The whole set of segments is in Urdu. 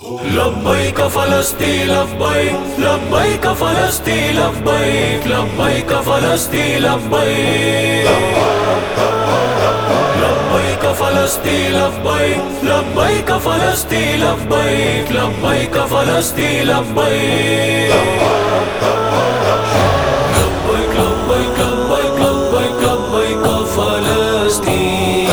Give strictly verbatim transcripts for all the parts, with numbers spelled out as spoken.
لبیک فلسطین لبیک لبیک فلسطین لبیک لبیک فلسطین لبیک لبیک فلسطین لبیک لبیک فلسطین لبیک لبیک فلسطین لبیک لبیک لبیک لبیک لبیک لبیک فلسطین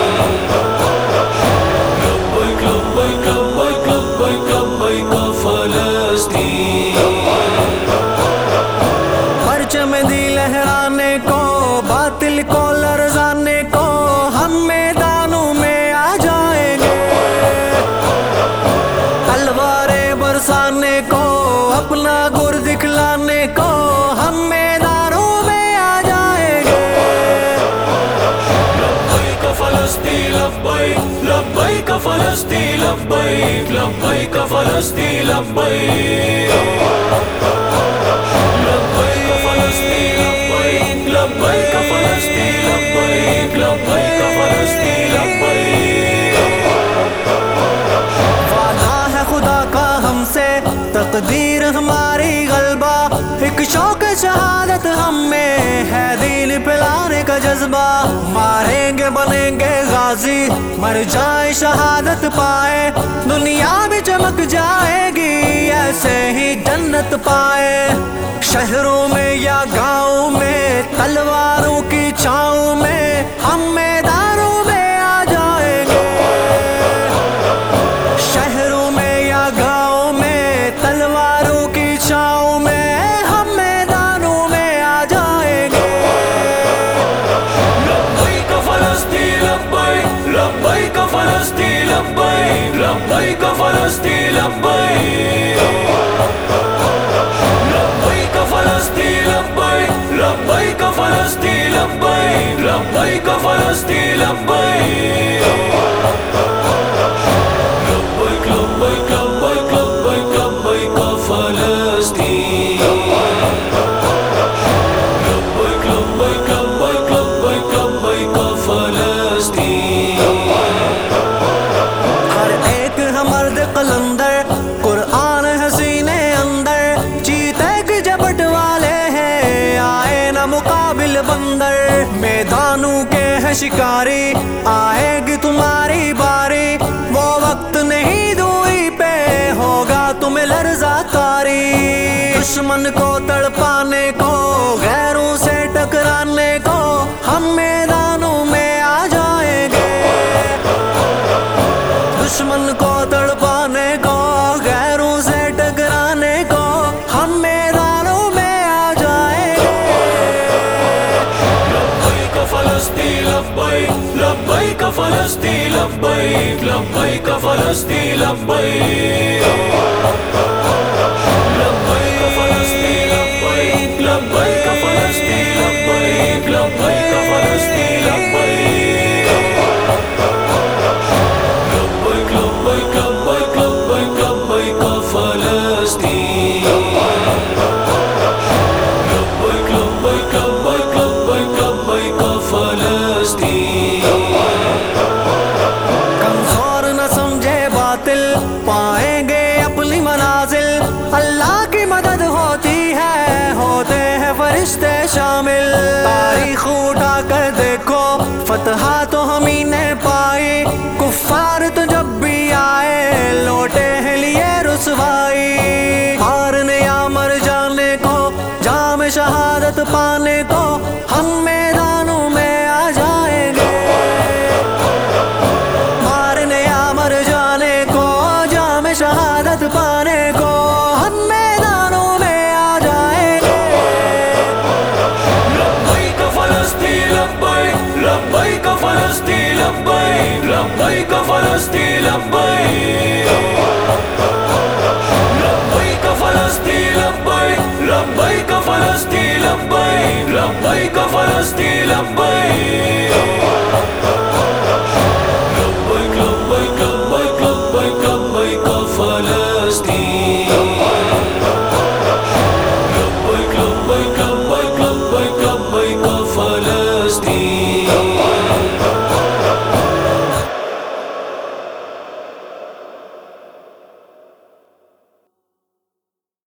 لبیک لبیک لبیک لبیک لبیک فلسطین پرچم دی لہرانے کو باطل کو لرزانے کو ہم میدانوں میں آ جائیں گے، تلواریں برسانے کو اپنا گر دکھلانے کو ہم میدانوں میں آ جائیں گے۔ لبیک فلسطین لبیک لبیک فلسطین لبیک لبیک فلسطین لبیک لبیک فلسطین لبیک لبیک فلسطین لبیک لبیک فلسطین لبیک وعدہ ہے خدا کا ہم سے، تقدیر ہماری غلبہ، ایک شوق شہادت ہم میں ہے، دین پلانے کا جذبہ، ماریں گے بنیں گے غازی، مر جائے شہادت پائے، دنیا بھی چمک جائے گی ایسے ہی جنت پائے۔ شہروں میں یا گاؤں میں تلواروں کی چھاؤں میں ہم میدانوں میں آ جائیں گے، شہروں میں یا گاؤں میں تلواروں کی چھاؤں میں ہم میدانوں میں آ جائیں گے۔ لبیک فلسطین لبیک لبیک فلسطین لبیک لبیک فلسطین لبیک لبیک فلسطین لبیک لبیک فلسطین لبیک لبیک فلسطین لبیک لبیک لبیک لبیک لبیک لبیک فلسطین لبیک لبیک لبیک لبیک لبیک فلسطین ہر ایک ہے مرد قلندر، قرآن ہے سینے اندر، چیتے کی جبٹ والے ہیں آئے نہ مقابل بندر، میدانوں کے ہے شکاری آئے گی تمہاری باری، وہ وقت نہیں دوئی پہ ہوگا تمہیں لرزہ تاری، دشمن کو تڑپانے کو غیروں سے ٹکرانے کو ہم میدانوں میں آ جائیں گے، دشمن کو تڑپانے کو غیروں سے ٹکرانے کو ہم میدانوں میں آ جائیں گے۔ لبیک فلسطین لبیک لبیک فلسطین لبیک لبیک فلسطین لبیک لبیک فلسطین لبیک لبیک فلسطین لبیک لبیک فلسطین لبیک لبیک لبیک لبیک لبیک لبیک فلسطین لبیک لبیک لبیک لبیک لبیک فلسطین کمزور نہ سمجھے باطل، پائیں گے اپنی منازل، اللہ کی مدد ہوتی ہے ہوتے ہیں فرشتے شامل، تاریخ اٹھا کر دیکھو فتح تو ہم ہی نے پائی، کفار تو جب بھی آئے لوٹے ہیں لیے رسوائی، مارنے یا مر جانے کو جام شہادت پانے کو ہم میدانوں میں آ جائیں گے، مارنے یا مر جانے کو جام شہادت پانے کو ہم میدانوں میں آ جائیں گے۔ لبیک فلسطین لبیک لبیک فلسطین لبیک لبیک فلسطین لبیک